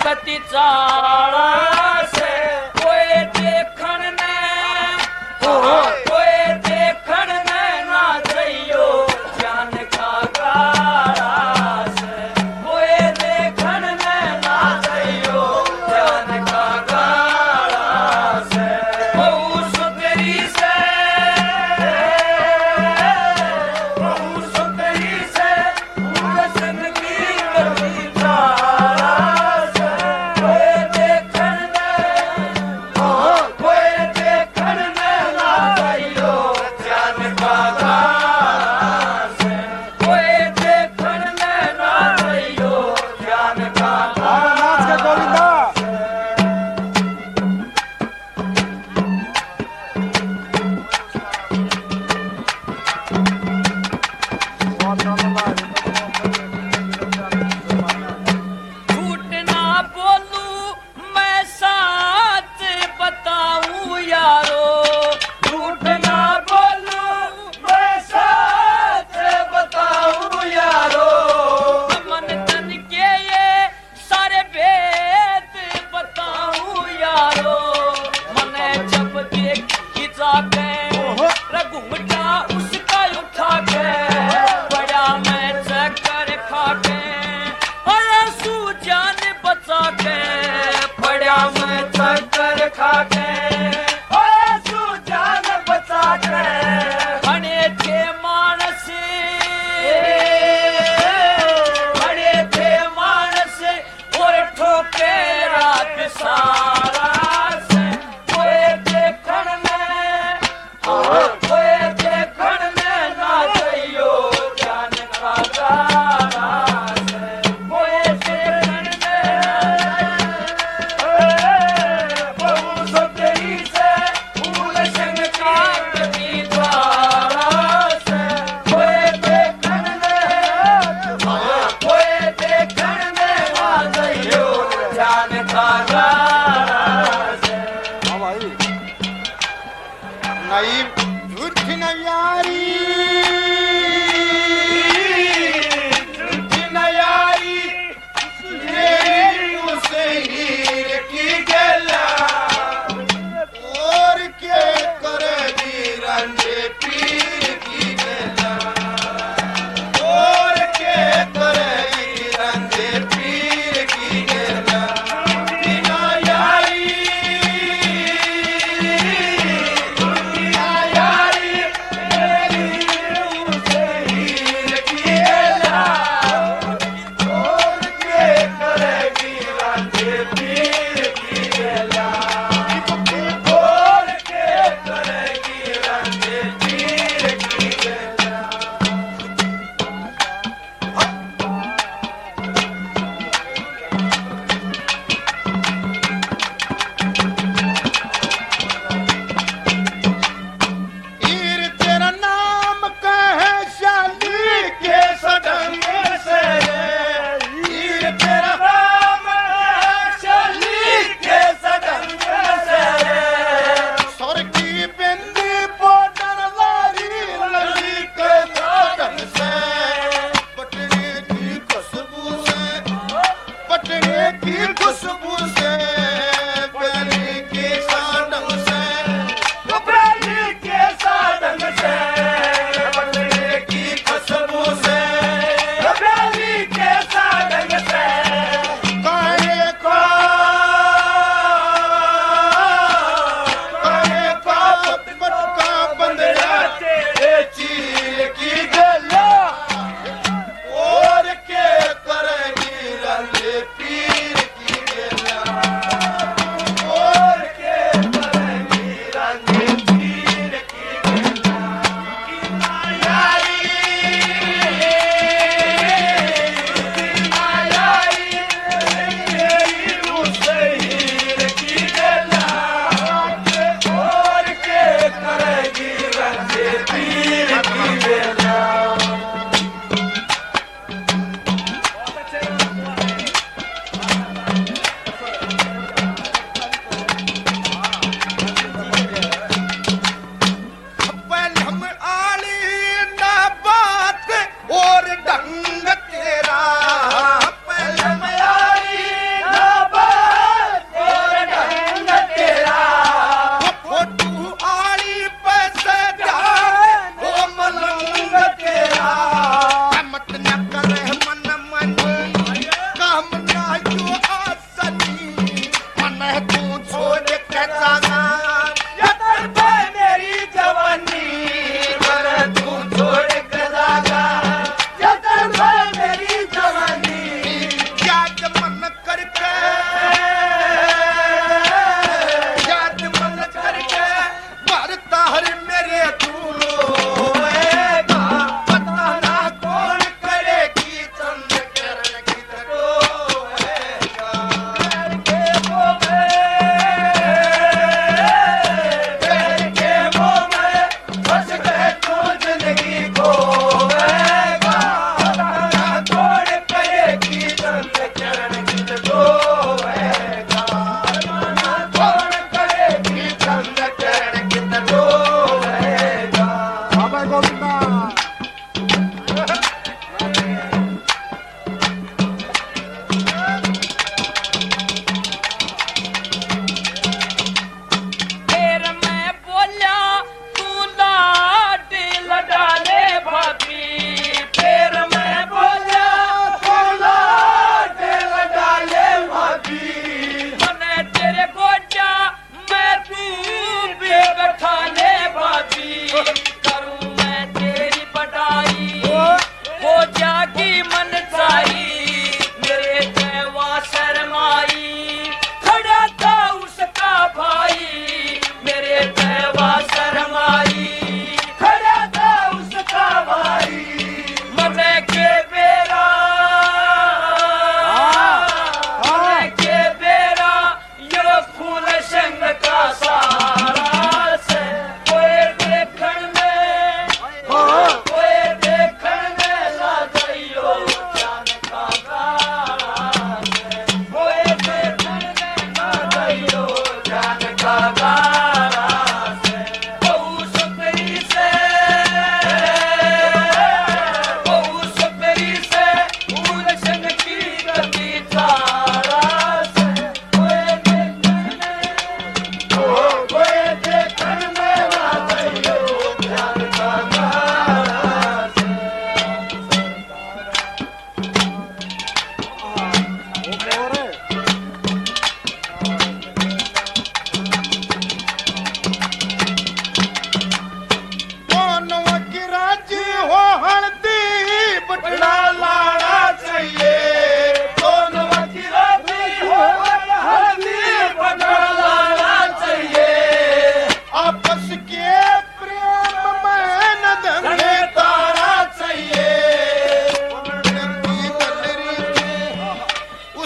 बढ़ती चाला से कोई देखण ने कोई देखण ने ना जइयो जान का गाड़ा से कोई देखण ने ना जइयो जान का गाड़ा से बहु सुतरी से उलझन की करती चाला से कोई देखण ने ना जइयो जान का गाड़ा से कोई देखण ने ना जइयो जान का गाड़ा झूठ ना बोलूं मैं सच बताऊं यारो झूठ ना बोलूं मैं सच बताऊं यारो मन तन के ये सारे भेद बताऊं यारो मने जब देखी जाके रघुमटा उसका उठा के बड़ा मैं चक्कर खा के अरे सूजान बचा के बड़ा मैं चक्कर खा के अरे सूजान बचा के खड़े थे मानस खड़े थे मानस और ठोके रात सारा से कोई देखण में कोई देखण में ना जइयो जान का गाड़ा से कोई देखण में बहु सुतरी से उलझन की करती चाला से कोई देखण में ना जइयो जान का गाड़ा से नई झूठी न यारी झूठी न यारी मेरी उसे हीर की गला और के करेगी रंजे पीर की गला और के करेगी रंजे पीर की गला बिना यारी पीर की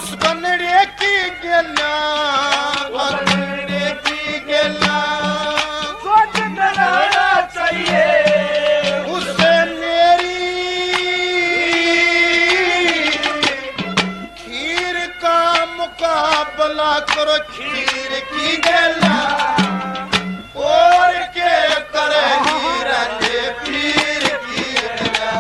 उस बनड़े की गेला बनड़े की गेला सोच कराना चाहिए उससे मेरी खीर का मुकाबला करो खीर की गेला और के करेगी रंजे पीर की गेला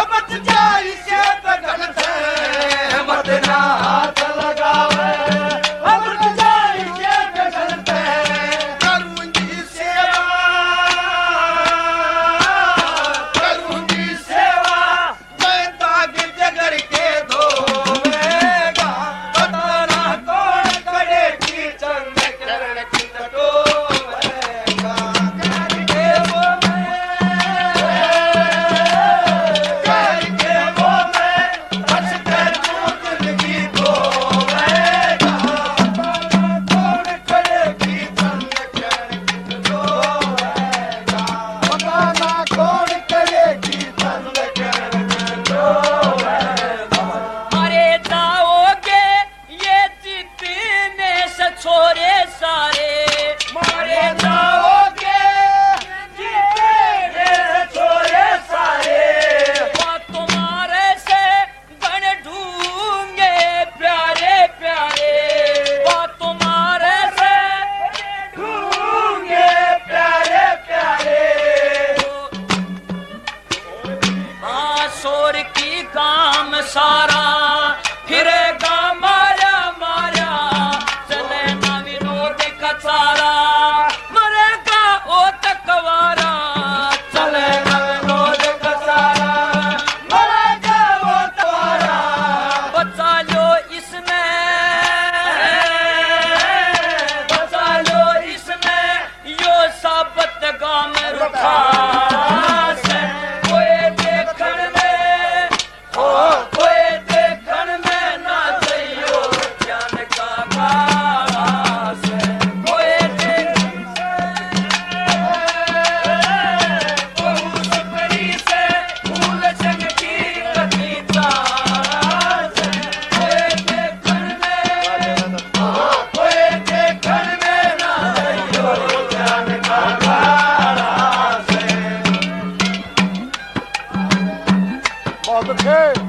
मत जाई से तगन से मदना हाथ लगावे मत जाई से तगन से करूंगी सेवा मैं दाग जगर के धोवेगा बताना कौन करे की चंद चरण की टटोवेगा करके वो मैं हंस कर दूध की धोवेगा बताना कौन करे की चंद चरण की टटोवेगा बताना कौन करे की चंद चरण की टटोवेगा अरे जाओगे ये जितने से छोरे सारे मारे जाओगे जितने छोरे सारे वो तुम्हारे से बन ढूंगे प्यारे प्यारे वो तुम्हारे से ढूंढे प्यारे प्यारे हाँ शोर की काम सारा फिरेगा मारा मारा चले ना विनोद का चारा मरेगा ओ तकवारा चलेगा विनोद का सारा मरेगा वो तुम्हारा बचा लो इसमें यो साबत गाम रुखा से कोई देखण में ना जइयो ज्ञान का गारा से कोई सुपरी से फूल संग की कविता से कोई देखण में ना जइयो ज्ञान का गारा से बहुत अच्छे